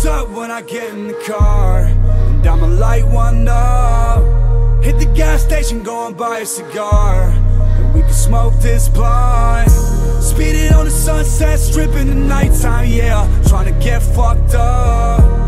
Lights up when I get in the car, and I'ma light one up. Hit the gas station, go and buy a cigar, and we can smoke this blunt. Speed it on the Sunset Strip in the nighttime, yeah, tryna get fucked up.